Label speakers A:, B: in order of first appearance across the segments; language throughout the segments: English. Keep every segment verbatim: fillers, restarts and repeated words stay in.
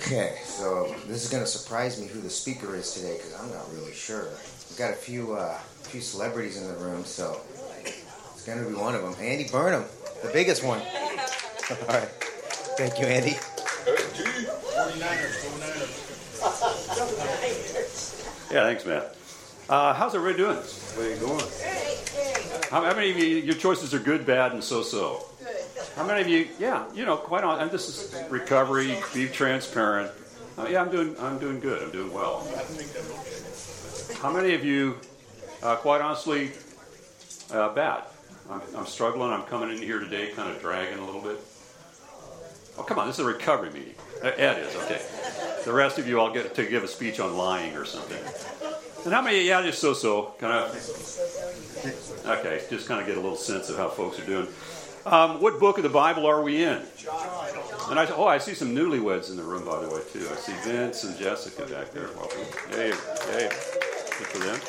A: Okay, so this is going to surprise me who the speaker is today because I'm not really sure. We've got a few uh, few celebrities in the room, so it's going to be one of them. Andy Burnham, the biggest one. All right. Thank you, Andy.
B: Yeah, thanks, Matt. Uh, how's everybody doing? Where are you going? How, how many of you, your choices are good, bad, and so-so? How many of you, yeah, you know, quite on, and this is recovery, be transparent. Uh, yeah, I'm doing, I'm doing good, I'm doing well. How many of you, uh, quite honestly, uh, bad? I'm, I'm struggling, I'm coming in here today kind of dragging a little bit. Oh, come on, this is a recovery meeting. Ed is, okay. The rest of you, I'll get to give a speech on lying or something. And how many, yeah, just so-so, kind of, okay, just kind of get a little sense of how folks are doing. Um, what book of the Bible are we in? And I, oh, I see some newlyweds in the room, by the way, too. I see Vince and Jessica back there. Welcome. Hey, hey, good for them.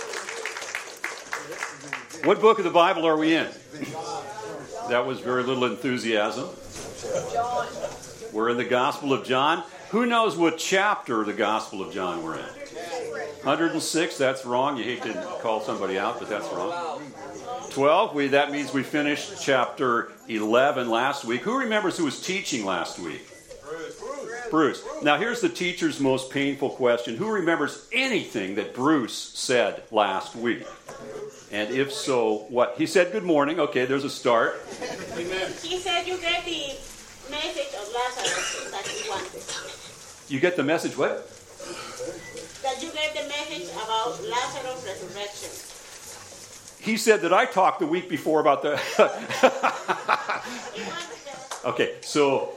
B: What book of the Bible are we in? That was very little enthusiasm. We're in the Gospel of John. Who knows what chapter of the Gospel of John we're in? one hundred six, that's wrong. You hate to call somebody out, but that's wrong. twelve, we, that means we finished chapter eleven last week. Who remembers who was teaching last week? Bruce. Bruce. Now here's the teacher's most painful question. Who remembers anything that Bruce said last week? And if so, what? He said good morning. Okay, there's a start.
C: Amen. He said you get the message of Lazarus that he wanted.
B: You get the message what?
C: That you get the message about Lazarus' resurrection.
B: He said that I talked the week before about the... Okay, so...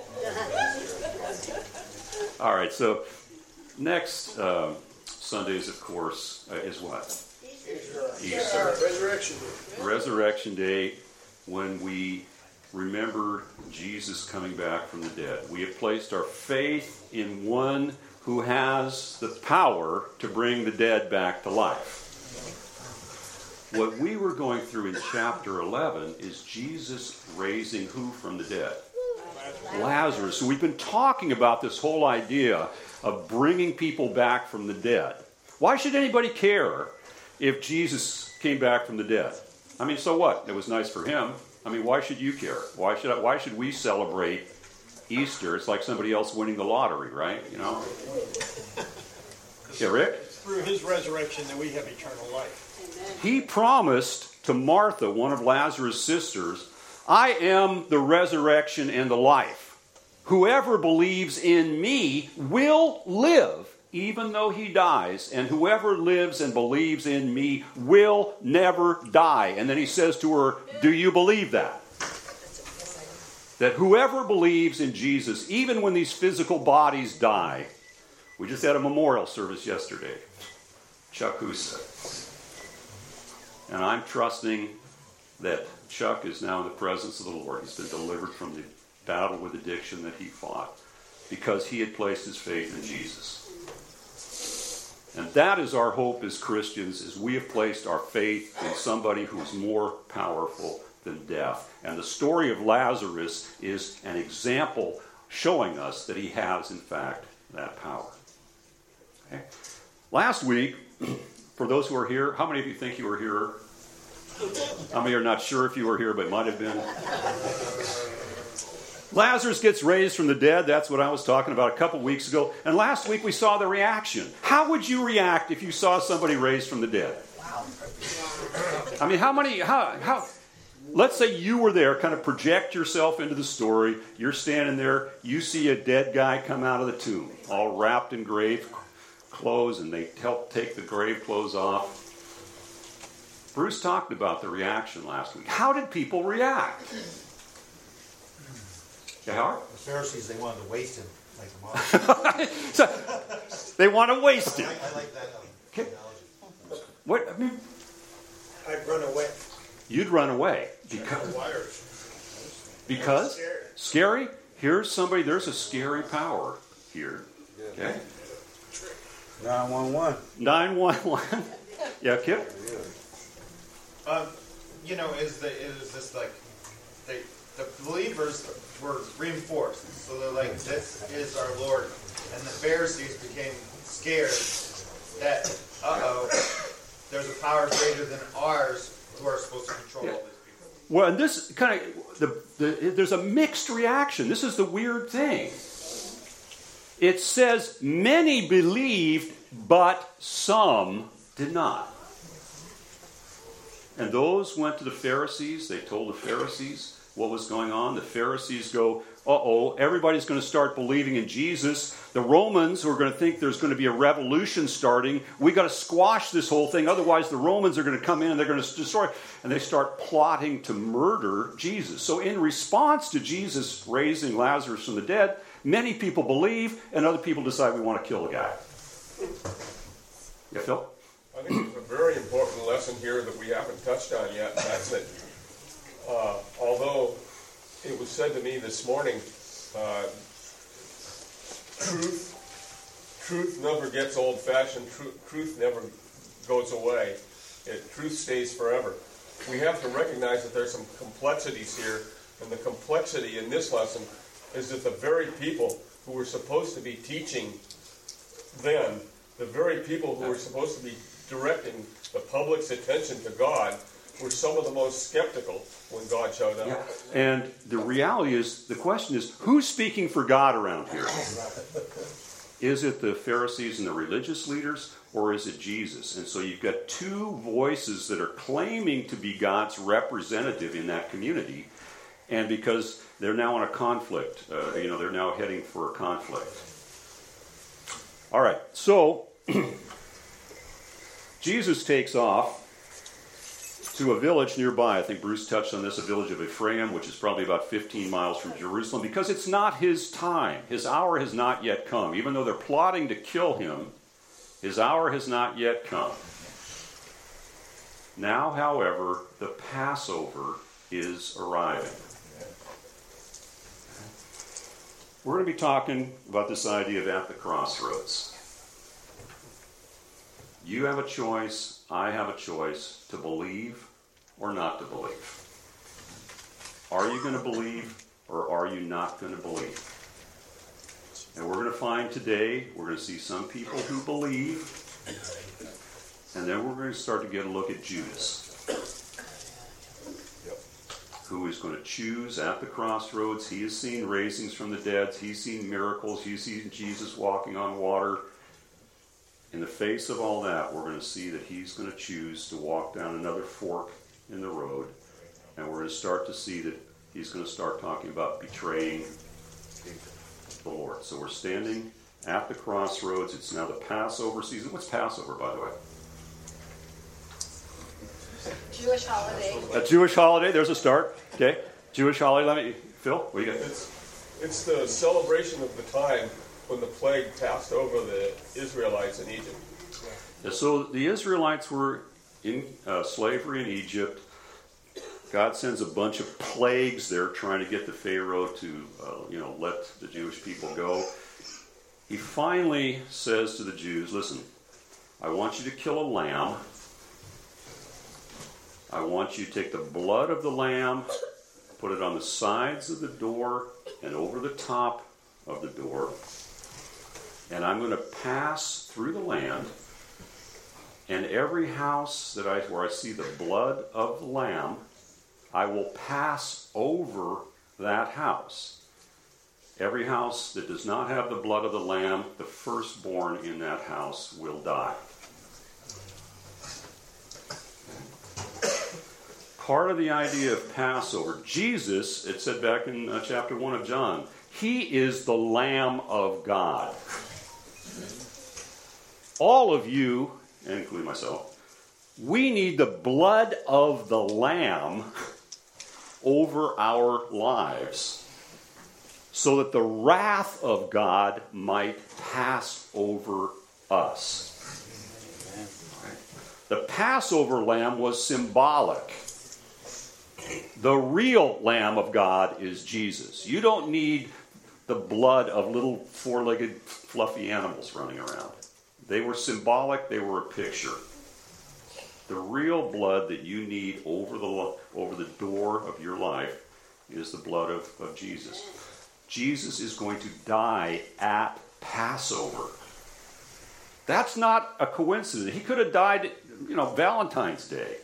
B: All right, so next uh, Sundays, of course, uh, is what?
D: Easter.
B: Easter.
D: Resurrection Day.
B: Resurrection Day, when we remember Jesus coming back from the dead. We have placed our faith in one who has the power to bring the dead back to life. What we were going through in chapter eleven is Jesus raising who from the dead? Lazarus. So we've been talking about this whole idea of bringing people back from the dead. Why should anybody care if Jesus came back from the dead? I mean, so what? It was nice for him. I mean, why should you care? Why should I, why should we celebrate Easter? It's like somebody else winning the lottery, right? You know? Yeah, Rick?
D: Through his resurrection that we have eternal life.
B: He promised to Martha, one of Lazarus' sisters, I am the resurrection and the life. Whoever believes in me will live, even though he dies. And whoever lives and believes in me will never die. And then he says to her, do you believe that? That whoever believes in Jesus, even when these physical bodies die. We just had a memorial service yesterday. Chuck Husa. And I'm trusting that Chuck is now in the presence of the Lord. He's been delivered from the battle with addiction that he fought because he had placed his faith in Jesus. And that is our hope as Christians, is we have placed our faith in somebody who is more powerful than death. And the story of Lazarus is an example showing us that he has, in fact, that power. Okay. Last week, for those who are here, how many of you think you were here? How many are not sure if you were here, but might have been? Lazarus gets raised from the dead. That's what I was talking about a couple weeks ago. And last week we saw the reaction. How would you react if you saw somebody raised from the dead? I mean, how many, how, how, let's say you were there, kind of project yourself into the story. You're standing there, you see a dead guy come out of the tomb, all wrapped in grave clothes, and they help take the grave clothes off. Bruce talked about the reaction last week. How did people react? Yeah, Howard?
E: The Pharisees, they wanted to waste him, like the mob.
B: So, they want to waste him.
E: I, I like that
B: Okay.
E: analogy.
B: What? I mean,
D: I'd run away.
B: you'd run away because because scary. Here's somebody. There's a scary power here. Okay.
E: nine one one.
B: Nine one one. Yeah, Kip.
F: Um, you know, is the is this like they
E: the believers were reinforced. So they're like, this is our Lord. And the Pharisees became scared that, uh-oh, there's a power greater than ours who are supposed to control all these people.
B: Well, and this kind of, the, the, there's a mixed reaction. This is the weird thing. It says, many believed, but some did not. And those went to the Pharisees. They told the Pharisees what was going on. The Pharisees go, uh-oh, everybody's going to start believing in Jesus. The Romans are going to think there's going to be a revolution starting. We got to squash this whole thing. Otherwise, the Romans are going to come in and they're going to destroy. And they start plotting to murder Jesus. So in response to Jesus raising Lazarus from the dead, many people believe, and other people decide we want to kill the guy. Yeah, Phil?
F: I think there's a very important lesson here that we haven't touched on yet, and that's that uh, although it was said to me this morning, uh, truth, truth never gets old-fashioned, truth, truth never goes away. It, truth stays forever. We have to recognize that there's some complexities here, and the complexity in this lesson is that the very people who were supposed to be teaching then, the very people who were supposed to be directing the public's attention to God, were some of the most skeptical when God showed up.
B: Yeah. And the reality is, the question is, who's speaking for God around here? Is it the Pharisees and the religious leaders, or is it Jesus? And so you've got two voices that are claiming to be God's representative in that community, and because they're now in a conflict, uh, you know, they're now heading for a conflict. All right, so Jesus takes off to a village nearby. I think Bruce touched on this, a village of Ephraim, which is probably about fifteen miles from Jerusalem, because it's not his time. His hour has not yet come. Even though they're plotting to kill him, his hour has not yet come. Now, however, the Passover is arriving. We're going to be talking about this idea of at the crossroads. You have a choice, I have a choice, to believe or not to believe. Are you going to believe or are you not going to believe? And we're going to find today, we're going to see some people who believe, and then we're going to start to get a look at Judas, who is going to choose at the crossroads. He has seen raisings from the dead. He's seen miracles. He's seen Jesus walking on water. In the face of all that, we're going to see that he's going to choose to walk down another fork in the road. And we're going to start to see that he's going to start talking about betraying the Lord. So we're standing at the crossroads. It's now the Passover season. What's Passover, by the way?
G: Jewish holiday.
B: A Jewish holiday. There's a start. Okay. Jewish holiday. Let me, Phil, what do you got?
F: It's, it's the celebration of the time when the plague passed over the Israelites in Egypt.
B: Yeah, so the Israelites were in uh, slavery in Egypt. God sends a bunch of plagues there trying to get the Pharaoh to, uh, you know, let the Jewish people go. He finally says to the Jews, listen, I want you to kill a lamb. I want you to take the blood of the lamb, put it on the sides of the door and over the top of the door. And I'm going to pass through the land, and every house that I where I see the blood of the lamb, I will pass over that house. Every house that does not have the blood of the lamb, the firstborn in that house will die. Part of the idea of Passover, Jesus, it said back in uh, chapter one of John, he is the Lamb of God. All of you, including myself, we need the blood of the Lamb over our lives so that the wrath of God might pass over us. The Passover lamb was symbolic. The real Lamb of God is Jesus. You don't need the blood of little four-legged fluffy animals running around. They were symbolic, they were a picture. The real blood that you need over the over the door of your life is the blood of, of Jesus. Jesus is going to die at Passover. That's not a coincidence. He could have died, you know, Valentine's Day.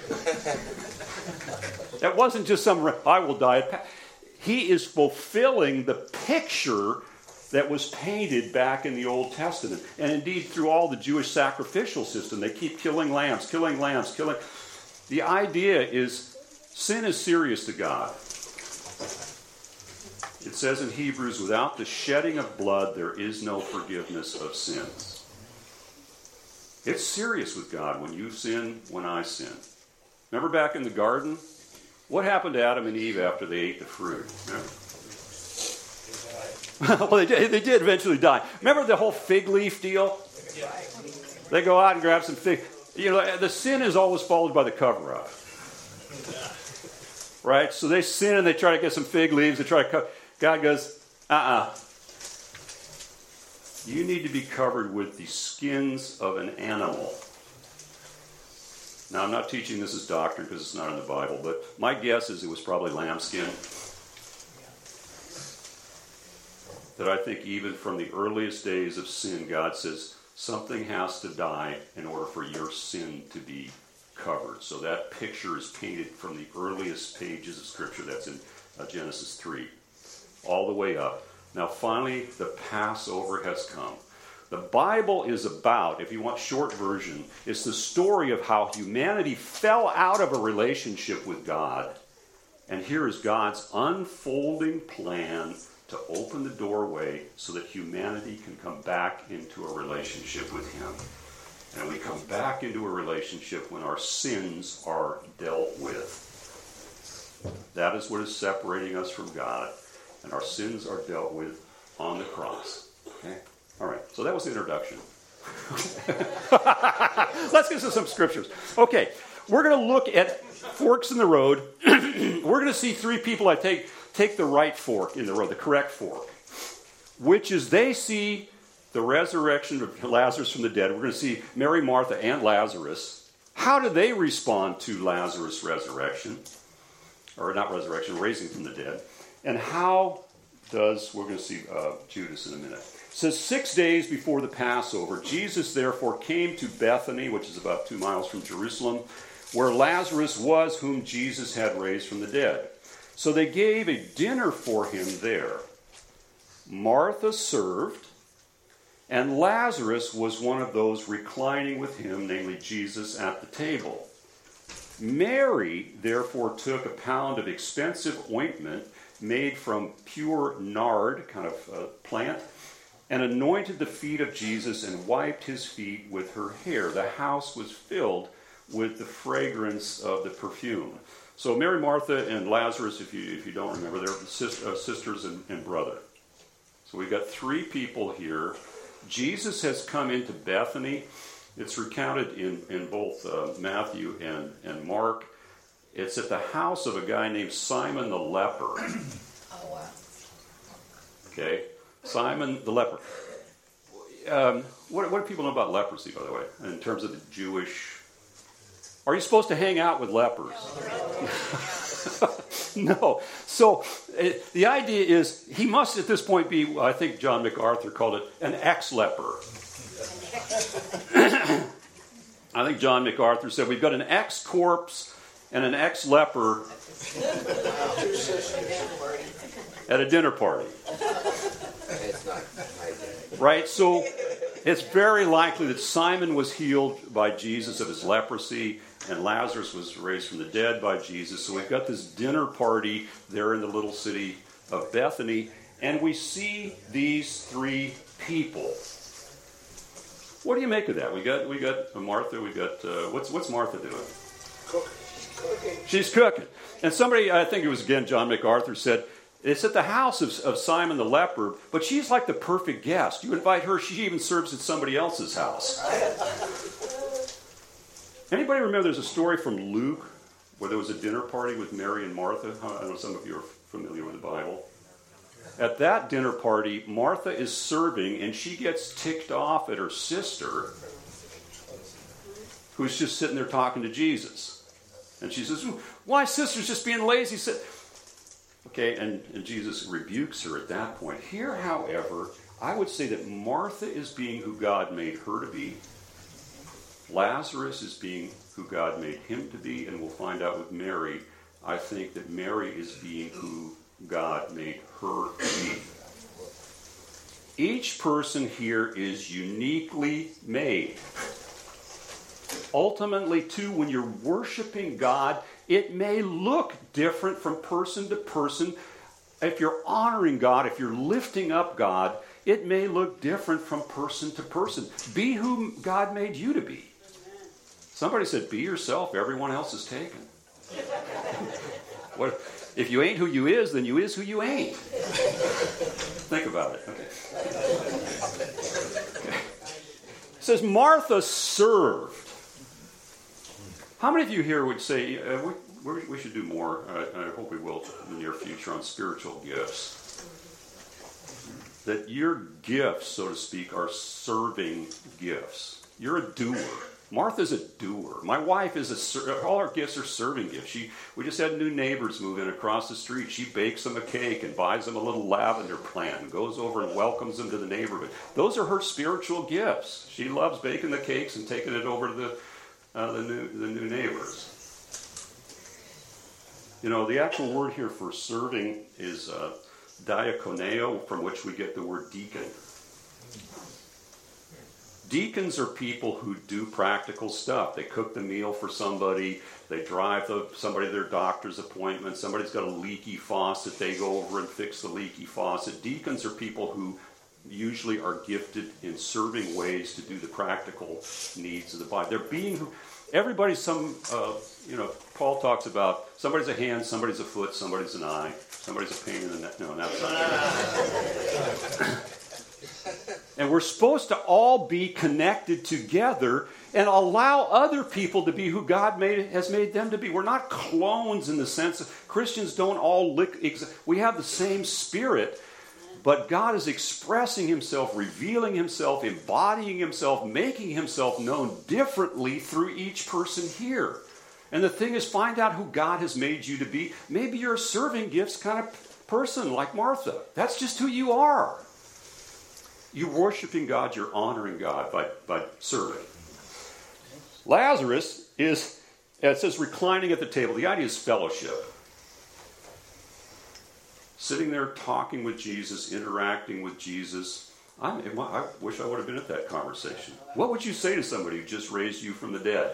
B: That wasn't just some, I will die at Passover. He is fulfilling the picture that was painted back in the Old Testament. And indeed, through all the Jewish sacrificial system, they keep killing lambs, killing lambs, killing. The idea is sin is serious to God. It says in Hebrews, without the shedding of blood, there is no forgiveness of sins. It's serious with God when you sin, when I sin. Remember back in the garden? What happened to Adam and Eve after they ate the fruit? Well, they did, they did eventually die. Remember the whole fig leaf deal? They go out and grab some fig. You know, the sin is always followed by the cover-up. Right? So they sin and they try to get some fig leaves. They try to cover. God goes, uh-uh. You need to be covered with the skins of an animal. Now, I'm not teaching this as doctrine because it's not in the Bible, but my guess is it was probably lambskin. That I think even from the earliest days of sin, God says something has to die in order for your sin to be covered. So that picture is painted from the earliest pages of Scripture. That's in uh, Genesis three, all the way up. Now, finally, the Passover has come. The Bible is about, if you want short version, it's the story of how humanity fell out of a relationship with God. And here is God's unfolding plan to open the doorway so that humanity can come back into a relationship with Him. And we come back into a relationship when our sins are dealt with. That is what is separating us from God. And our sins are dealt with on the cross. Okay? All right, so that was the introduction. Let's get to some scriptures. Okay, we're going to look at forks in the road. We're going to see three people I take take the right fork in the road, the correct fork, which is they see the resurrection of Lazarus from the dead. We're going to see Mary, Martha, and Lazarus. How do they respond to Lazarus' resurrection? Or not resurrection, raising from the dead. And how does, we're going to see uh, Judas in a minute. It says, six days before the Passover, Jesus therefore came to Bethany, which is about two miles from Jerusalem, where Lazarus was, whom Jesus had raised from the dead. So they gave a dinner for him there. Martha served, and Lazarus was one of those reclining with him, namely Jesus, at the table. Mary therefore took a pound of expensive ointment made from pure nard, kind of uh, plant, and anointed the feet of Jesus and wiped his feet with her hair. The house was filled with the fragrance of the perfume. So Mary, Martha, and Lazarus, if you if you don't remember, they're sis, uh, sisters and, and brother. So we've got three people here. Jesus has come into Bethany. It's recounted in, in both uh, Matthew and, and Mark. It's at the house of a guy named Simon the leper.
G: Oh, wow.
B: Okay? Simon the leper. Um, what, what do people know about leprosy, by the way, in terms of the Jewish... Are you supposed to hang out with lepers? No. So it, the idea is he must at this point be, I think John MacArthur called it, an ex-leper. I think John MacArthur said we've got an ex-corpse and an ex-leper at a dinner party. Right? So it's very likely that Simon was healed by Jesus of his leprosy, and Lazarus was raised from the dead by Jesus. So we've got this dinner party there in the little city of Bethany, and we see these three people. What do you make of that? We got we got Martha. We got uh, what's what's Martha doing?
D: Cooking. Cooking.
B: She's cooking. And somebody, I think it was again John MacArthur, said it's at the house of, of Simon the leper, but she's like the perfect guest. You invite her, she even serves at somebody else's house. Anybody remember there's a story from Luke where there was a dinner party with Mary and Martha? I know some of you are familiar with the Bible. At that dinner party, Martha is serving, and she gets ticked off at her sister, who's just sitting there talking to Jesus. And she says, why, sister's just being lazy? Okay, and, and Jesus rebukes her at that point. Here, however, I would say that Martha is being who God made her to be. Lazarus is being who God made him to be, and we'll find out with Mary. I think that Mary is being who God made her to be. Each person here is uniquely made. Ultimately, too, when you're worshiping God, it may look different from person to person. If you're honoring God, if you're lifting up God, it may look different from person to person. Be who God made you to be. Somebody said, be yourself, everyone else is taken. What, if you ain't who you is, then you is who you ain't. Think about it. Okay. Okay. It says, Martha served. How many of you here would say, uh, we, we should do more, uh, I hope we will in the near future, on spiritual gifts? That your gifts, so to speak, are serving gifts. You're a doer. Martha's a doer. My wife is a ser- all our gifts are serving gifts. She we just had new neighbors move in across the street. She bakes them a cake and buys them a little lavender plant and goes over and welcomes them to the neighborhood. Those are her spiritual gifts. She loves baking the cakes and taking it over to the uh, the new the new neighbors. You know, the actual word here for serving is uh, diakoneo, from which we get the word deacon. Deacons are people who do practical stuff. They cook the meal for somebody. They drive the, somebody to their doctor's appointment. Somebody's got a leaky faucet. They go over and fix the leaky faucet. Deacons are people who usually are gifted in serving ways to do the practical needs of the body. They're being who, everybody's some, uh, you know, Paul talks about somebody's a hand, somebody's a foot, somebody's an eye, somebody's a pain in the neck. No, that's not good. And we're supposed to all be connected together and allow other people to be who God made, has made them to be. We're not clones in the sense of Christians don't all lick. We have the same spirit, but God is expressing himself, revealing himself, embodying himself, making himself known differently through each person here. And the thing is, find out who God has made you to be. Maybe you're a serving gifts kind of person like Martha. That's just who you are. You're worshiping God, you're honoring God by, by serving. Lazarus is, it says, reclining at the table. The idea is fellowship. Sitting there talking with Jesus, interacting with Jesus. I'm, I wish I would have been at that conversation. What would you say to somebody who just raised you from the dead?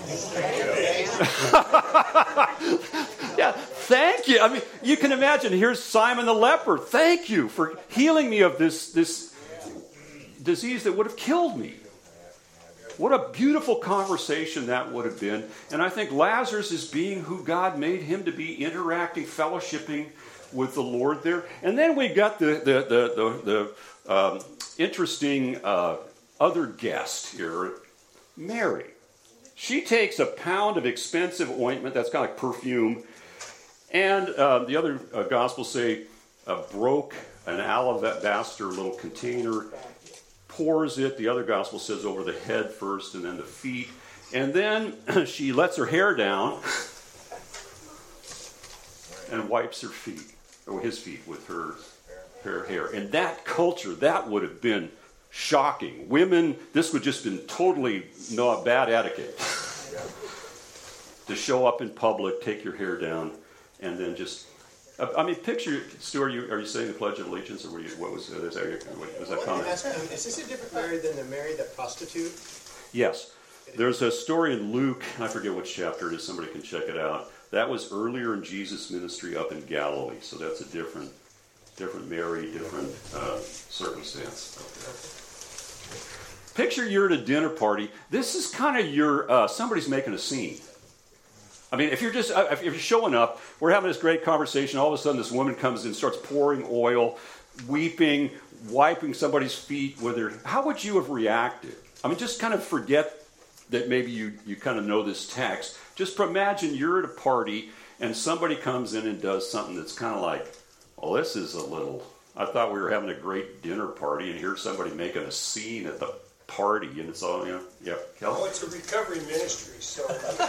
B: Yeah, thank you. I mean, you can imagine, here's Simon the leper. Thank you for healing me of this this. disease that would have killed me. What a beautiful conversation that would have been. And I think Lazarus is being who God made him to be, interacting, fellowshipping with the Lord there. And then we got the the the the, the um, interesting uh, other guest here, Mary. She takes a pound of expensive ointment that's kind of like perfume, and uh, the other uh, Gospels say uh, broke an alabaster little container, pours it, the other gospel says over the head first and then the feet, and then she lets her hair down and wipes her feet, or his feet, with her, her hair. In that culture, that would have been shocking. Women, this would just been totally no bad etiquette. To show up in public, take your hair down, and then just I mean, picture, Stu, are you, are you saying the Pledge of Allegiance, or were you, what was, uh, is that, what, was that comment?
H: Is this a different Mary than the Mary that prostitute?
B: Yes. There's a story in Luke, I forget which chapter it is, somebody can check it out. That was earlier in Jesus' ministry up in Galilee, so that's a different, different Mary, different uh, circumstance. Picture you're at a dinner party. This is kind of your, uh, somebody's making a scene. I mean, if you're just, if you're showing up, we're having this great conversation, all of a sudden this woman comes in, starts pouring oil, weeping, wiping somebody's feet with her, how would you have reacted? I mean, just kind of forget that maybe you, you kind of know this text. Just imagine you're at a party and somebody comes in and does something that's kind of like, well, this is a little, I thought we were having a great dinner party and here's somebody making a scene at the party, and it's all, you know, yeah. Kelly?
D: Oh, it's a recovery ministry, so.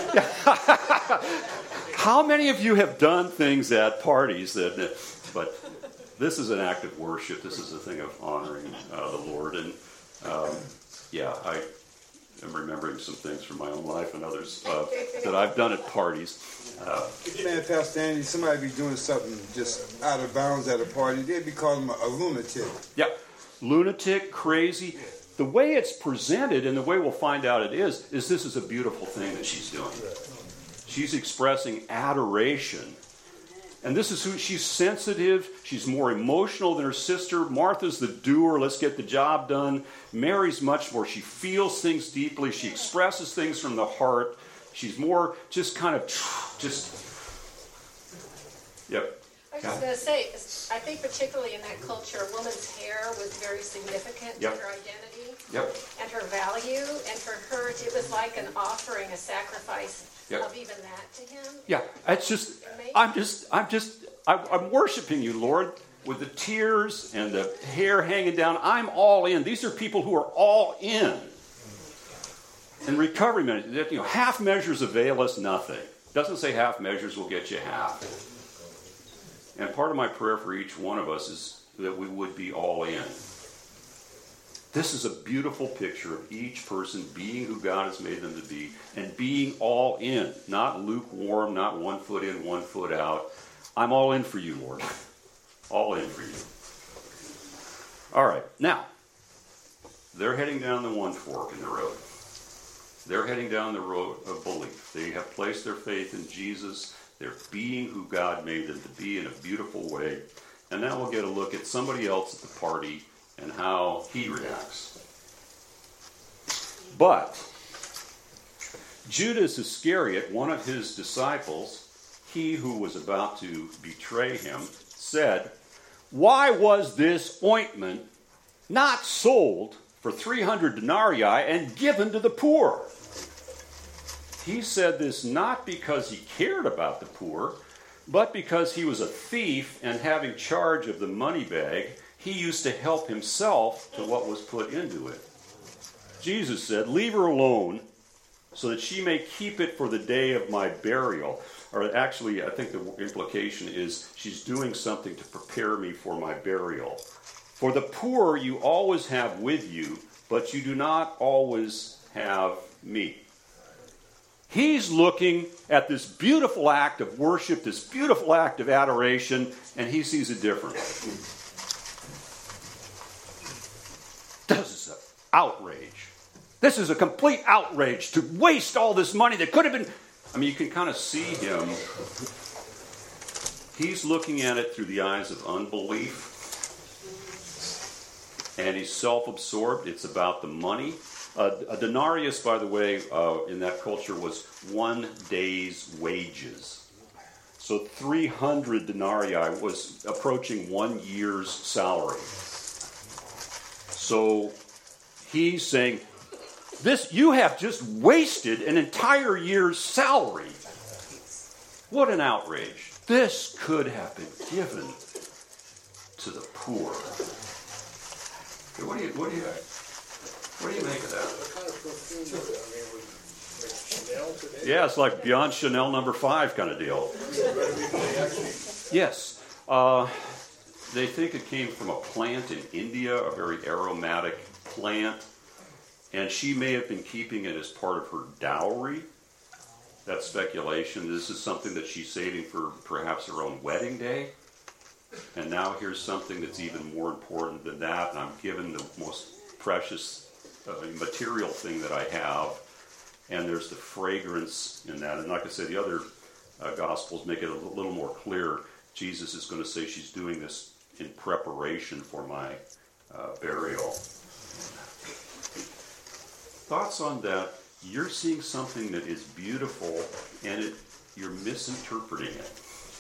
B: How many of you have done things at parties that, but this is an act of worship. This is a thing of honoring uh, the Lord. And um, yeah, I am remembering some things from my own life and others uh, that I've done at parties. Uh,
I: Man, Pastor Andy, somebody be doing something just out of bounds at a party, they'd be calling him a, a lunatic.
B: Yeah, lunatic, crazy. The way it's presented, and the way we'll find out it is, is this is a beautiful thing that she's doing. She's expressing adoration. And this is who she's sensitive. She's more emotional than her sister. Martha's the doer. Let's get the job done. Mary's much more. She feels things deeply. She expresses things from the heart. She's more just kind of just. Yep.
G: I was just going to say, I think particularly in that culture, a woman's hair was very significant
B: Yep.
G: to her identity
B: Yep.
G: and her value. And for her, it was like an offering, a sacrifice
B: Yep.
G: of even that to him.
B: Yeah. It's just. I'm just. I'm just. I'm, I'm worshiping you, Lord, with the tears and the hair hanging down. I'm all in. These are people who are all in. And recovery measures, you know, half measures avail us nothing. Doesn't say half measures will get you half. And part of my prayer for each one of us is that we would be all in. This is a beautiful picture of each person being who God has made them to be and being all in, not lukewarm, not one foot in, one foot out. I'm all in for you, Lord. All in for you. All right, now, they're heading down the one fork in the road. They're heading down the road of belief. They have placed their faith in Jesus. They're being who God made them to be in a beautiful way. And now we'll get a look at somebody else at the party and how he reacts. But Judas Iscariot, one of his disciples, he who was about to betray him, said, "Why was this ointment not sold for three hundred denarii and given to the poor?" He said this not because he cared about the poor, but because he was a thief, and having charge of the money bag, he used to help himself to what was put into it. Jesus said, "Leave her alone, so that she may keep it for the day of my burial." Or actually, I think the implication is she's doing something to prepare me for my burial. "For the poor you always have with you, but you do not always have me." He's looking at this beautiful act of worship, this beautiful act of adoration, and he sees it differently. This is an outrage. This is a complete outrage to waste all this money that could have been... I mean, you can kind of see him. He's looking at it through the eyes of unbelief. And he's self-absorbed. It's about the money. Uh, a denarius, by the way, uh, in that culture was one day's wages. So three hundred denarii was approaching one year's salary. So he's saying, "This, you have just wasted an entire year's salary." What an outrage. This could have been given to the poor. What do you, what do you, what do you make of that?
D: Kind of perfume, I mean, with, with Chanel today.
B: Yeah, it's like Beyond Chanel number five kind of deal. Yes. Uh, they think it came from a plant in India, a very aromatic plant. And she may have been keeping it as part of her dowry. That's speculation. This is something that she's saving for perhaps her own wedding day. And now here's something that's even more important than that. And I'm given the most precious uh, material thing that I have. And there's the fragrance in that. And like I said, the other uh, Gospels make it a little more clear. Jesus is going to say she's doing this in preparation for my uh, burial. Thoughts on that? You're seeing something that is beautiful, and it, you're misinterpreting it.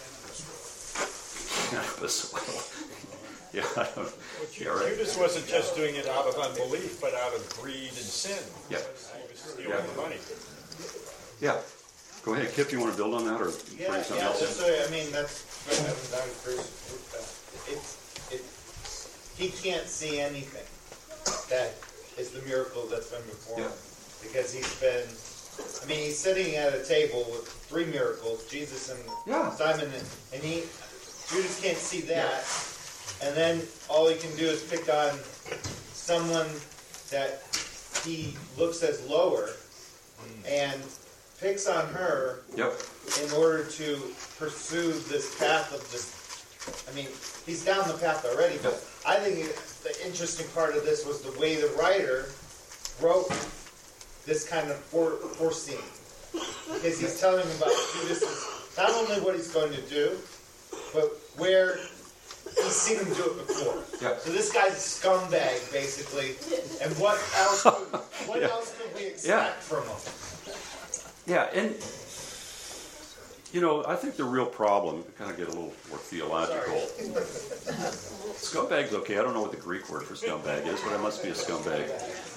B: Cannabis oil. Yeah, I don't,
D: Well,
B: yeah, right.
D: Judas wasn't just doing it out of unbelief, but out of greed and sin.
B: Yeah.
D: He was stealing
B: Yeah.
D: the money.
B: Yeah. Go ahead, Kip. You want to build on that, or
E: Yeah,
B: bring something
E: yeah.
B: else
E: That's
B: in?
E: what, I mean, that's what I was down for. It's it. He can't see anything that is the miracle that's been before
B: Yeah.
E: him. Because he's been, I mean, he's sitting at a table with three miracles, Jesus and
B: Yeah.
E: Simon, and, and he, Judas can't see that. And then all he can do is pick on someone that he looks as lower and picks on her
B: Yep.
E: in order to pursue this path of this. I mean, he's down the path already, but I think it, the interesting part of this was the way the writer wrote this kind of fore, foreseeing. Because he's telling about Judas' not only what he's going to do, but where he's seen him do it before.
B: Yeah.
E: So this guy's a scumbag, basically. And what else could, what
B: Yeah.
E: else could we expect
B: Yeah.
E: from him?
B: Yeah, and you know, I think the real problem, to kind of get a little more theological. Scumbag's okay. I don't know what the Greek word for scumbag is, but it must be a scumbag.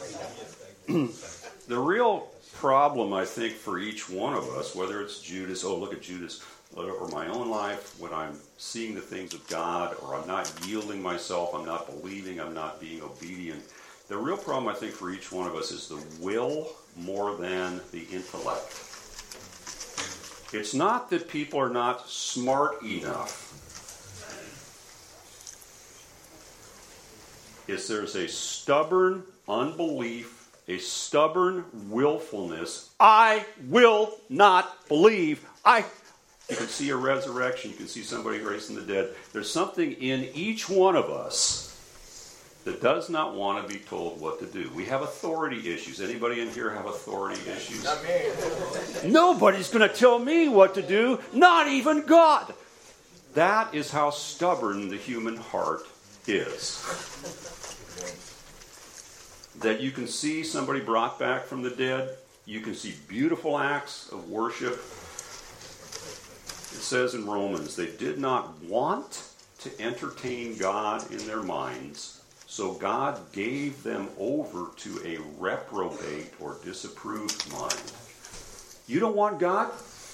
B: The real problem, I think, for each one of us, whether it's Judas, oh, look at Judas, or my own life, when I'm seeing the things of God, or I'm not yielding myself, I'm not believing, I'm not being obedient. The real problem, I think, for each one of us is the will more than the intellect. It's not that people are not smart enough. It's there's a stubborn unbelief, a stubborn willfulness. I will not believe. I. You can see a resurrection. You can see somebody raising the dead. There's something in each one of us that does not want to be told what to do. We have authority issues. Anybody in here have authority issues?
E: Not me.
B: Nobody's going to tell me what to do, not even God. That is how stubborn the human heart is. That you can see somebody brought back from the dead. You can see beautiful acts of worship. It says in Romans, they did not want to entertain God in their minds, so God gave them over to a reprobate or disapproved mind. You don't want God?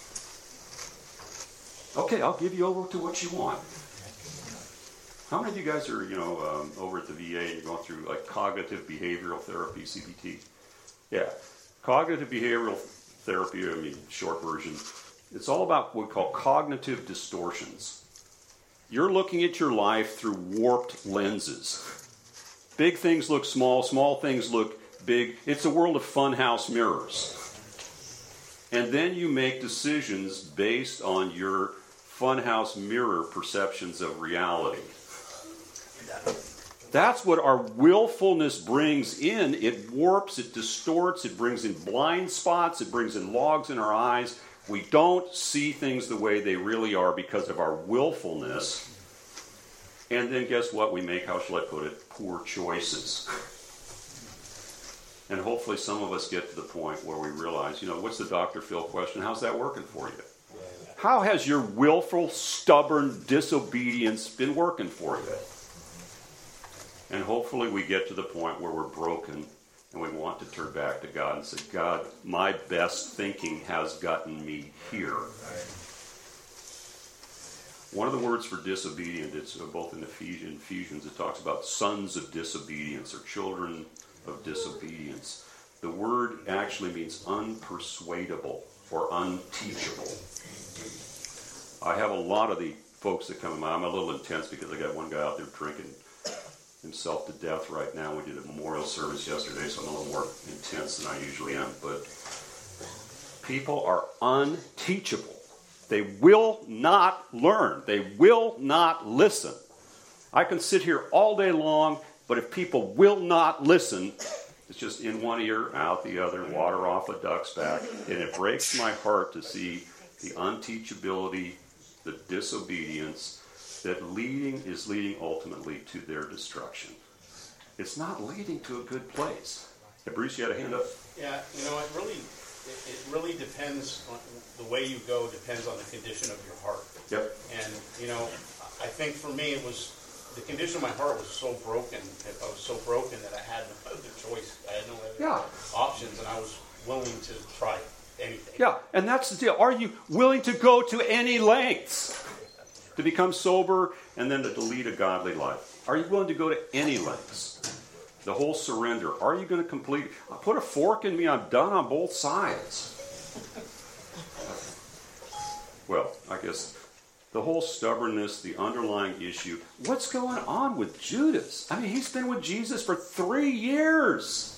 B: Okay, I'll give you over to what you want. How many of you guys are, you know, um, over at the V A and you're going through like cognitive behavioral therapy, C B T? Yeah, cognitive behavioral therapy. I mean, short version. It's all about what we call cognitive distortions. You're looking at your life through warped lenses. Big things look small, small things look big. It's a world of funhouse mirrors. And then you make decisions based on your funhouse mirror perceptions of reality. That's what our willfulness brings in. It warps, it distorts, it brings in blind spots, it brings in logs in our eyes. We don't see things the way they really are because of our willfulness. And then guess what? We make, how shall I put it, poor choices. And hopefully some of us get to the point where we realize, you know, what's the Doctor Phil question? How's that working for you? How has your willful, stubborn disobedience been working for you? And hopefully we get to the point where we're broken and we want to turn back to God and say, God, my best thinking has gotten me here. One of the words for disobedient, it's both in Ephesians, it talks about sons of disobedience or children of disobedience. The word actually means unpersuadable or unteachable. I have a lot of the folks that come in. I'm a little intense because I got one guy out there drinking himself to death right now. We did a memorial service yesterday, so I'm a little more intense than I usually am. But people are unteachable. They will not learn. They will not listen. I can sit here all day long, but if people will not listen, it's just in one ear, out the other, water off a duck's back. And it breaks my heart to see the unteachability, the disobedience, that leading is leading ultimately to their destruction. It's not leading to a good place. Hey, Bruce, you had a hand up?
J: Yeah, you know, it really, it, it really depends on the way you go, depends on the condition of your heart.
B: Yep.
J: And, you know, I think for me it was, the condition of my heart was so broken, I was so broken that I had no other choice. I had no other
B: Yeah.
J: options, and I was willing to try anything.
B: Yeah, and that's the deal. Are you willing to go to any lengths to become sober and then to lead a godly life? Are you willing to go to any lengths? The whole surrender. Are you going to complete it? Put a fork in me. I'm done on both sides. Well, I guess the whole stubbornness, the underlying issue. What's going on with Judas? I mean, he's been with Jesus for three years.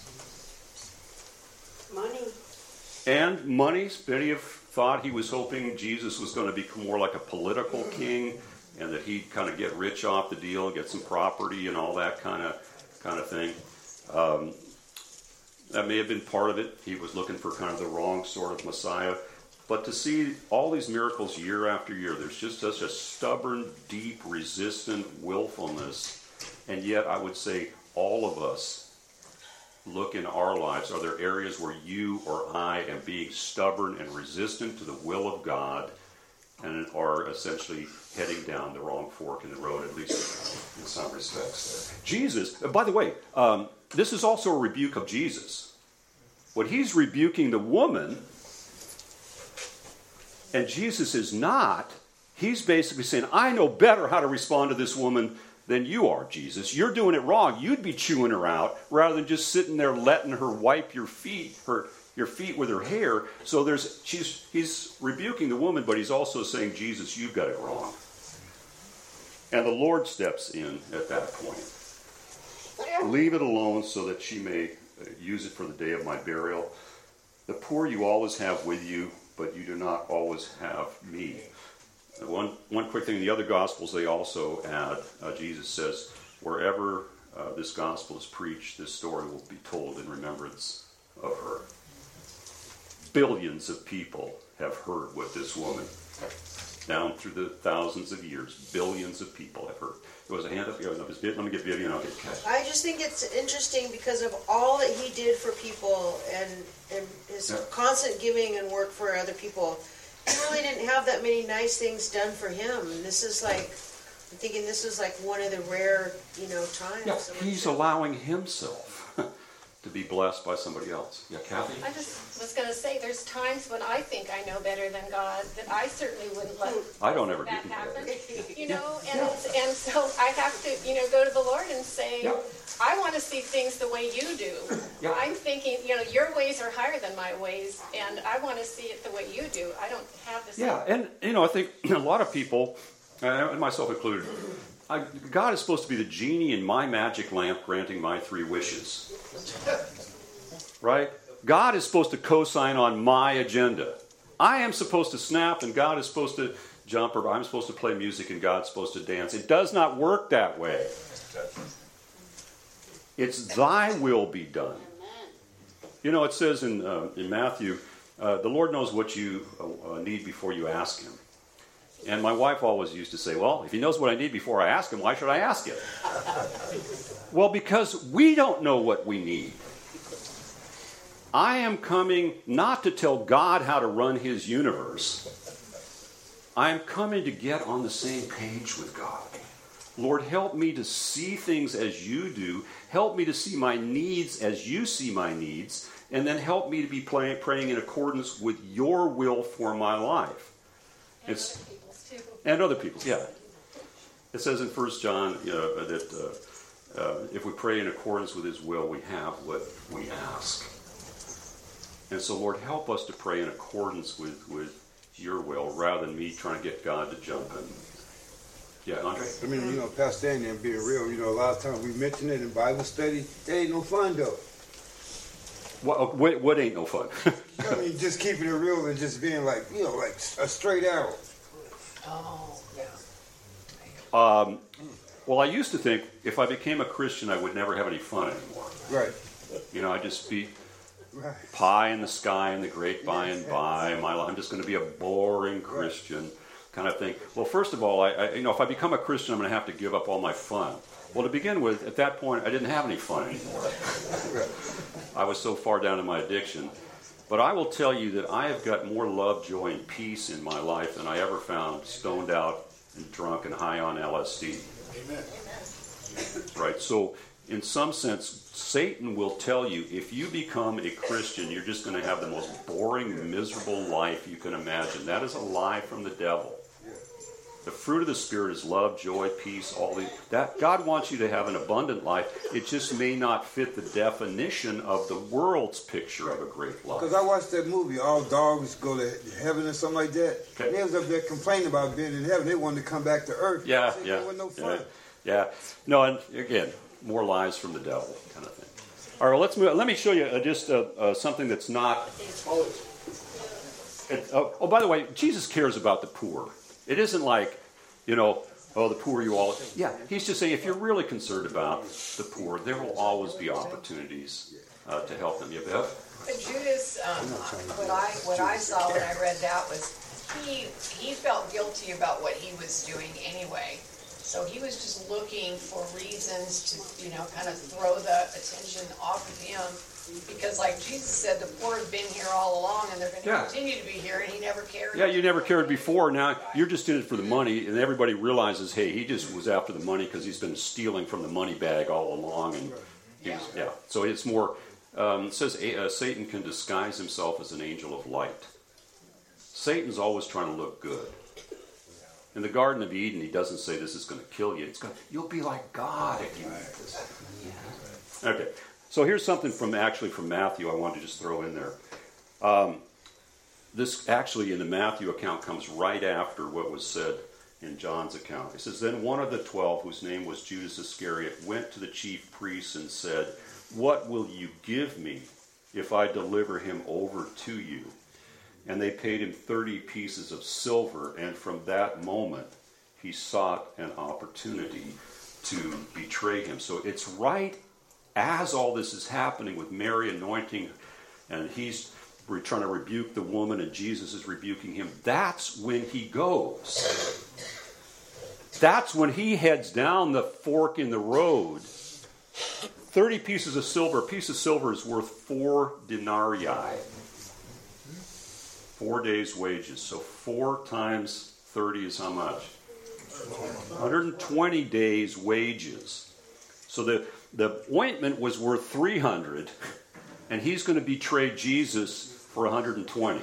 C: Money.
B: And money. Many have thought he was hoping Jesus was going to become more like a political king, and that he'd kind of get rich off the deal and get some property and all that kind of kind of thing. Um, that may have been part of it. He was looking for kind of the wrong sort of Messiah. But to see all these miracles year after year, there's just such a stubborn, deep, resistant willfulness. And yet I would say all of us look in our lives. Are there areas where you or I am being stubborn and resistant to the will of God and are essentially heading down the wrong fork in the road, at least in some respects? Jesus, by the way, um, this is also a rebuke of Jesus. When he's rebuking the woman, and Jesus is not, he's basically saying, I know better how to respond to this woman than you are, Jesus. You're doing it wrong. You'd be chewing her out rather than just sitting there letting her wipe your feet, her your feet with her hair. So there's she's he's rebuking the woman, but he's also saying, Jesus, you've got it wrong. And the Lord steps in at that point. Leave it alone so that she may use it for the day of my burial. The poor you always have with you, but you do not always have me. One one quick thing, in the other Gospels they also add, uh, Jesus says, wherever uh, this Gospel is preached, this story will be told in remembrance of her. Billions of people have heard what this woman, down through the thousands of years, billions of people have heard. There was a hand up here. Let me get Vivian, I'll get Cash.
K: I just think it's interesting because of all that he did for people and, and his
B: Yeah.
K: constant giving and work for other people. He really didn't have that many nice things done for him. This is like, I'm thinking this is like one of the rare, you know, times.
B: Yeah,
K: So
B: he's allowing himself to be blessed by somebody else. Yeah, Kathy?
G: I just was going to say, there's times when I think I know better than God that I certainly wouldn't let
B: I don't ever
G: that
B: do
G: happen.
B: that.
G: You know, and
B: Yeah.
G: it's, and so I have to, you know, go to the Lord and say,
B: Yeah.
G: I want to see things the way you do.
B: Yeah.
G: I'm thinking, you know, your ways are higher than my ways, and I want to see it the way you do. I don't have the same.
B: Yeah, and, you know, I think a lot of people, and myself included, I, God is supposed to be the genie in my magic lamp granting my three wishes. Right? God is supposed to co-sign on my agenda. I am supposed to snap and God is supposed to jump, or I'm supposed to play music and God's supposed to dance. It does not work that way. It's thy will be done. You know, it says in, uh, in Matthew, uh, the Lord knows what you uh, need before you ask him. And my wife always used to say, well, if he knows what I need before I ask him, why should I ask him? Well, because we don't know what we need. I am coming not to tell God how to run his universe. I am coming to get on the same page with God. Lord, help me to see things as you do. Help me to see my needs as you see my needs. And then help me to be play, praying in accordance with your will for my life.
G: And
B: It's,
G: other people's too.
B: and other people's, yeah. It says in First John uh, that uh, uh, if we pray in accordance with his will, we have what we ask. And so, Lord, help us to pray in accordance with, with your will rather than me trying to get God to jump in. Yeah, Andre?
I: I mean, you know, Pastor Andy, and being real, you know, a lot of times we mention it in Bible study. It ain't no fun, though.
B: What, what, what ain't no fun?
I: I mean, just keeping it real and just being like, you know, like a straight arrow.
G: Oh, yeah.
B: um, well, I used to think if I became a Christian, I would never have any fun anymore.
I: Right.
B: You know, I'd just be
I: Right.
B: pie in the sky and the great by and by. My, I'm just going to be a boring Christian kind of thing. Well, first of all, I, I, you know, if I become a Christian, I'm going to have to give up all my fun. Well, to begin with, at that point, I didn't have any fun anymore. I was so far down in my addiction. But I will tell you that I have got more love, joy, and peace in my life than I ever found stoned out and drunk and high on L S D.
J: Amen.
B: Right? So, in some sense, Satan will tell you, if you become a Christian, you're just going to have the most boring, miserable life you can imagine. That is a lie from the devil. The fruit of the Spirit is love, joy, peace, all these. That God wants you to have an abundant life. It just may not fit the definition of the world's picture of a great life.
I: Because I watched that movie, All Dogs Go to Heaven or something like that.
B: Okay.
I: They was up there complaining about being in heaven. They wanted to come back to earth.
B: Yeah,
I: Said,
B: yeah.
I: It wasn't no fun.
B: Yeah, yeah. No, and again, more lies from the devil kind of thing. All right, well, let's move. Let me show you uh, just uh, uh, something that's not. It, oh, oh, by the way, Jesus cares about the poor. It isn't like, you know, oh, the poor you all. Yeah, he's just saying if you're really concerned about the poor, there will always be opportunities uh, to help them. You bet.
L: But Judas, um, what I what I saw when I read that was he he felt guilty about what he was doing anyway. So he was just looking for reasons to, you know, kind of throw the attention off of him. Because like Jesus said, the poor have been here all along and they're going to
B: Yeah.
L: continue to be here, and he never cared.
B: Yeah, you never cared before. Now you're just in it for the money, and everybody realizes, hey, he just was after the money because he's been stealing from the money bag all along. And he was, yeah, so it's more. Um, it says uh, Satan can disguise himself as an angel of light. Satan's always trying to look good. In the Garden of Eden, he doesn't say this is going to kill you. It's going, you'll be like God if you eat this. Okay, so here's something from actually from Matthew I wanted to just throw in there. Um, this actually in the Matthew account comes right after what was said in John's account. It says, then one of the twelve, whose name was Judas Iscariot, went to the chief priests and said, what will you give me if I deliver him over to you? And they paid him thirty pieces of silver, and from that moment he sought an opportunity to betray him. So it's right as all this is happening with Mary anointing, and he's trying to rebuke the woman, and Jesus is rebuking him. That's when he goes. That's when he heads down the fork in the road. thirty pieces of silver. A piece of silver is worth four denarii. Four days' wages. So four times thirty is how much? one hundred twenty days' wages. So the, the ointment was worth three hundred, and he's going to betray Jesus for one hundred twenty.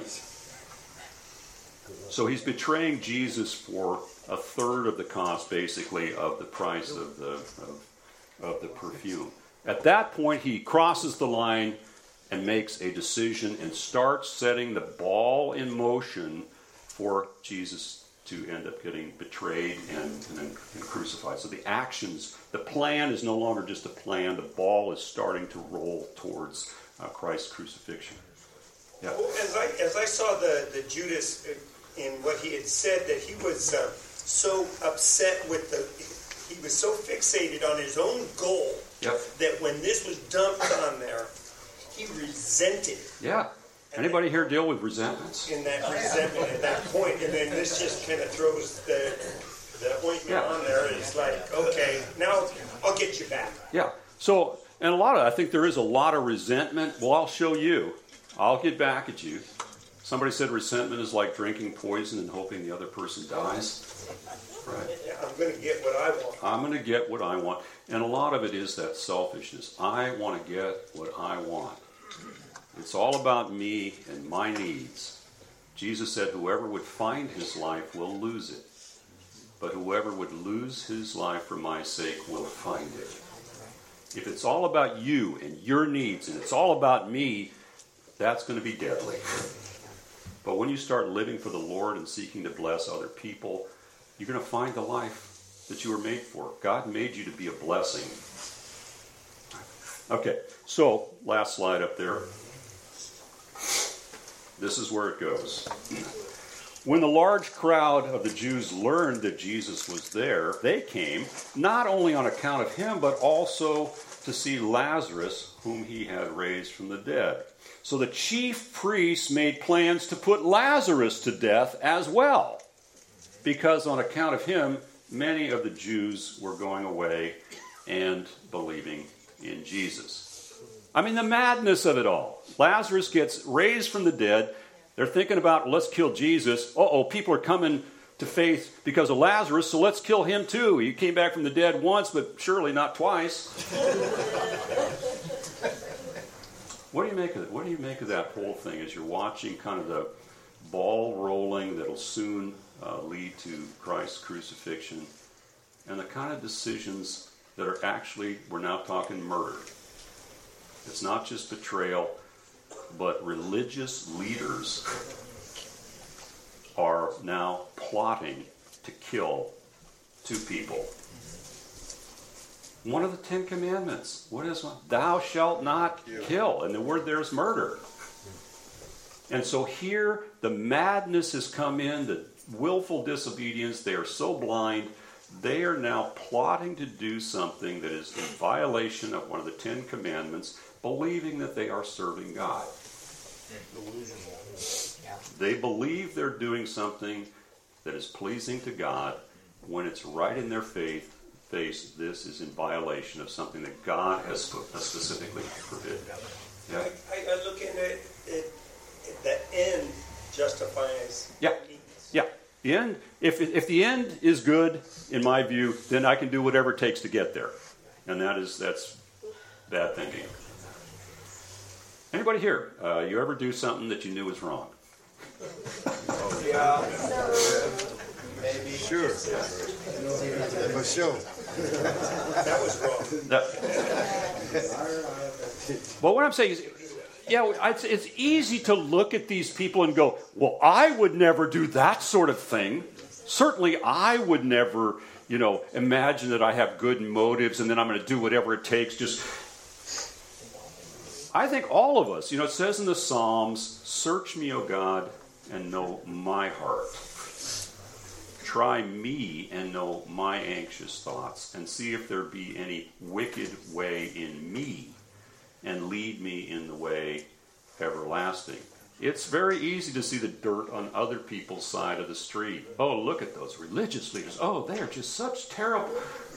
B: So he's betraying Jesus for a third of the cost, basically, of the price of the of, of the perfume. At that point, he crosses the line and makes a decision and starts setting the ball in motion for Jesus to end up getting betrayed and, and then and crucified. So the actions, the plan is no longer just a plan. The ball is starting to roll towards uh, Christ's crucifixion. Yeah.
M: Well, as I as I saw the, the Judas in what he had said, that he was uh, so upset with the, he was so fixated on his own goal,
B: yep.
M: that when this was dumped on there, he resented.
B: Yeah. Anybody here deal with resentments?
M: In that resentment at that point, and then this just kind of throws the the ointment
B: yeah.
M: on there. It's like, okay, now I'll get you back.
B: Yeah. So, and a lot of, I think there is a lot of resentment. Well, I'll show you. I'll get back at you. Somebody said resentment is like drinking poison and hoping the other person dies. Right.
M: Yeah, I'm going to get what I want.
B: I'm going to get what I want. And a lot of it is that selfishness. I want to get what I want. It's all about me and my needs. Jesus said, whoever would find his life will lose it. But whoever would lose his life for my sake will find it. If it's all about you and your needs, and it's all about me, that's going to be deadly. But when you start living for the Lord and seeking to bless other people, you're going to find the life that you were made for. God made you to be a blessing. Okay, so last slide up there. This is where it goes. When the large crowd of the Jews learned that Jesus was there, they came, not only on account of him, but also to see Lazarus, whom he had raised from the dead. So the chief priests made plans to put Lazarus to death as well, because on account of him, many of the Jews were going away and believing in Jesus. I mean, the madness of it all. Lazarus gets raised from the dead. They're thinking about, let's kill Jesus. Uh-oh, people are coming to faith because of Lazarus, so let's kill him too. He came back from the dead once, but surely not twice. What do you make of it? What do you make of that whole thing as you're watching kind of the ball rolling that'll soon uh, lead to Christ's crucifixion, and the kind of decisions that are actually, we're now talking murder. It's not just betrayal, but religious leaders are now plotting to kill two people. One of the Ten Commandments. What is one? Thou shalt not kill. And the word there is murder. And so here, the madness has come in, the willful disobedience. They are so blind. They are now plotting to do something that is in violation of one of the Ten Commandments, believing that they are serving God. They believe they're doing something that is pleasing to God when it's right in their faith. Face, this is in violation of something that God has specifically forbidden. Yeah.
M: I, I look at it, it, it, the end justifies.
B: Yeah, yeah. The end. If if the end is good, in my view, then I can do whatever it takes to get there, and that is that's bad thinking. Anybody here? Uh, you ever do something that you knew was wrong?
E: Oh, yeah. Maybe.
I: Sure. For sure.
M: That was wrong.
B: That, well, what I'm saying is, yeah, it's, it's easy to look at these people and go, well, I would never do that sort of thing. Certainly I would never, you know, imagine that I have good motives and then I'm going to do whatever it takes. Just, I think all of us, you know, it says in the Psalms, search me, O God, and know my heart. Try me and know my anxious thoughts, and see if there be any wicked way in me, and lead me in the way everlasting. It's very easy to see the dirt on other people's side of the street. Oh, look at those religious leaders. Oh, they are just such terrible.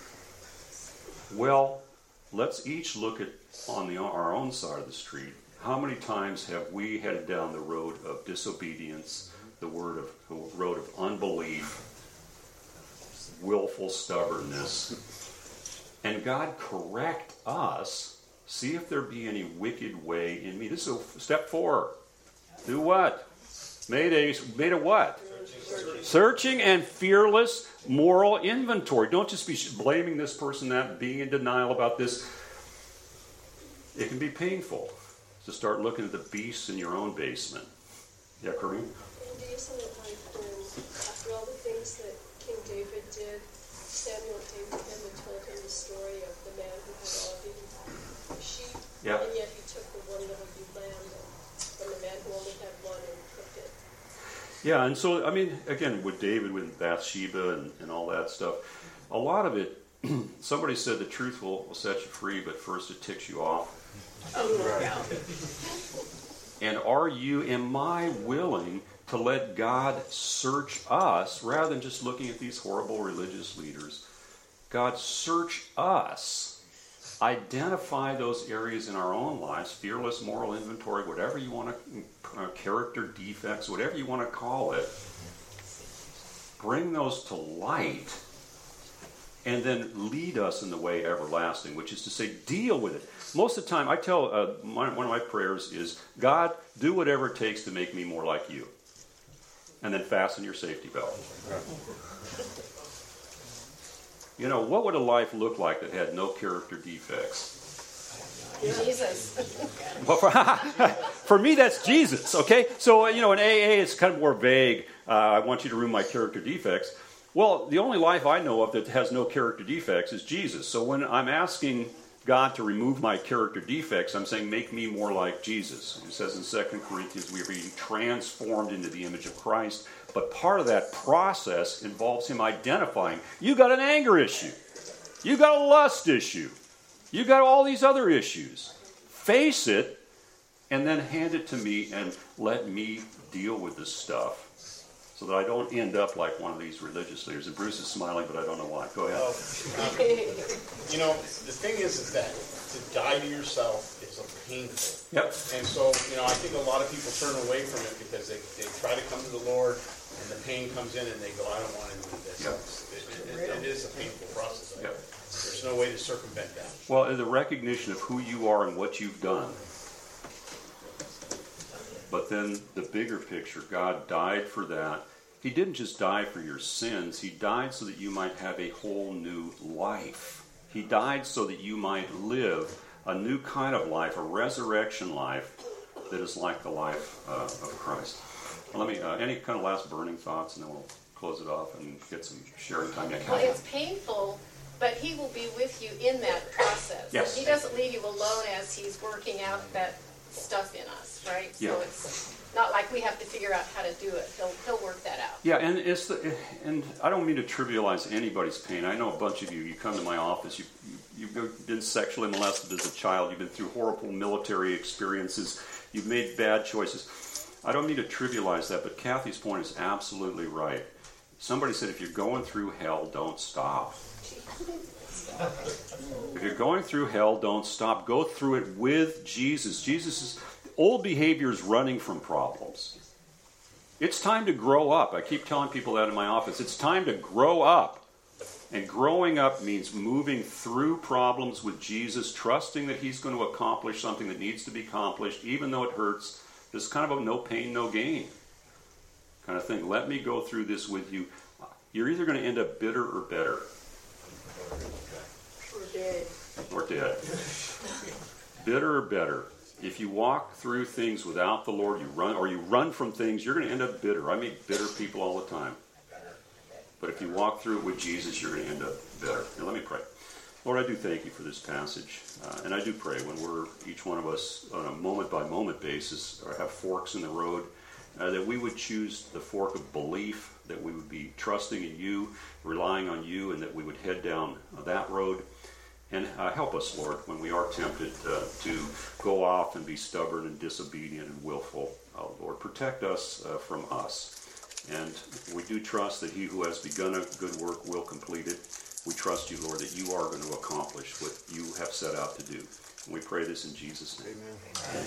B: Well, let's each look at on the, our own side of the street. How many times have we headed down the road of disobedience, the word of the road of unbelief, willful stubbornness, and God correct us, see if there be any wicked way in me. This is step four. Do what? Made a, made a what? Searching. Searching and fearless moral inventory. Don't just be blaming this person, that, being in denial about this. It can be painful to start looking at the beasts in your own basement. Yeah, Kareem?
G: Isn't it like when, after all the things that King David did, Samuel came to him and told him the story of the man who had all the sheep,
B: yeah.
G: and yet he took the one little ewe lamb from the man who only had one and cooked it.
B: Yeah, and so, I mean, again, with David, with Bathsheba and, and all that stuff, a lot of it, somebody said the truth will, will set you free, but first it ticks you off.
L: Oh, yeah.
B: And are you, am I willing to let God search us, rather than just looking at these horrible religious leaders? God, search us. Identify those areas in our own lives, fearless moral inventory, whatever you want to, uh, character defects, whatever you want to call it. Bring those to light, and then lead us in the way everlasting, which is to say, deal with it. Most of the time, I tell, uh, my, one of my prayers is, God, do whatever it takes to make me more like you. And then fasten your safety belt. You know, what would a life look like that had no character defects?
L: Jesus.
B: Well, for, for me, that's Jesus, okay? So, you know, in A A, it's kind of more vague. Uh, I want you to ruin my character defects. Well, the only life I know of that has no character defects is Jesus. So when I'm asking God to remove my character defects, I'm saying, make me more like Jesus. It says in Second Corinthians, we are being transformed into the image of Christ. But part of that process involves him identifying, you got an anger issue. You got a lust issue. You got all these other issues. Face it, and then hand it to me and let me deal with this stuff, so that I don't end up like one of these religious leaders. And Bruce is smiling, but I don't know why. Go ahead.
J: Well, um, you know, the thing is, is that to die to yourself is a painful.
B: Yep.
J: And so, you know, I think a lot of people turn away from it because they, they try to come to the Lord, and the pain comes in, and they go, I don't want to do this.
B: Yep.
J: It, it, it is a painful process.
B: Yep.
J: There's no way to circumvent that.
B: Well, the recognition of who you are and what you've done. But then the bigger picture, God died for that. He didn't just die for your sins. He died so that you might have a whole new life. He died so that you might live a new kind of life, a resurrection life that is like the life uh, of Christ. Well, let me, uh, any kind of last burning thoughts, and then we'll close it off and get some sharing time.
L: Well, it's painful, but he will be with you in that process.
B: Yes.
L: He doesn't leave you alone as he's working out that stuff in us, right?
B: Yeah.
L: So it's not like we have to figure out how to do it. He'll, he'll work that out.
B: Yeah, and it's the, and I don't mean to trivialize anybody's pain. I know a bunch of you, you come to my office, you, you, you've been sexually molested as a child, you've been through horrible military experiences, you've made bad choices. I don't mean to trivialize that, but Kathy's point is absolutely right. Somebody said, if you're going through hell, don't stop. If you're going through hell, don't stop. Go through it with Jesus. Jesus is, old behavior is running from problems. It's time to grow up. I keep telling people that in my office. It's time to grow up. And growing up means moving through problems with Jesus, trusting that he's going to accomplish something that needs to be accomplished, even though it hurts. This kind of a no pain, no gain kind of thing. Let me go through this with you. You're either going to end up bitter or better.
K: Or dead.
B: Or dead. Bitter or better. If you walk through things without the Lord, you run, or you run from things, you're going to end up bitter. I meet bitter people all the time. But if you walk through it with Jesus, you're going to end up better. Now let me pray. Lord, I do thank you for this passage. Uh, and I do pray when we're, each one of us, on a moment-by-moment basis, or have forks in the road, uh, that we would choose the fork of belief, that we would be trusting in you, relying on you, and that we would head down uh, that road. And uh, help us, Lord, when we are tempted uh, to go off and be stubborn and disobedient and willful. Uh, Lord, protect us uh, from us. And we do trust that he who has begun a good work will complete it. We trust you, Lord, that you are going to accomplish what you have set out to do. And we pray this in Jesus' name. Amen.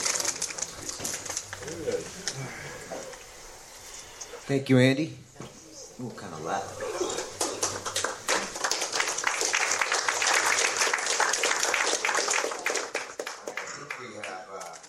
A: Thank you, Andy. Ooh, kind of loud. I think we have uh,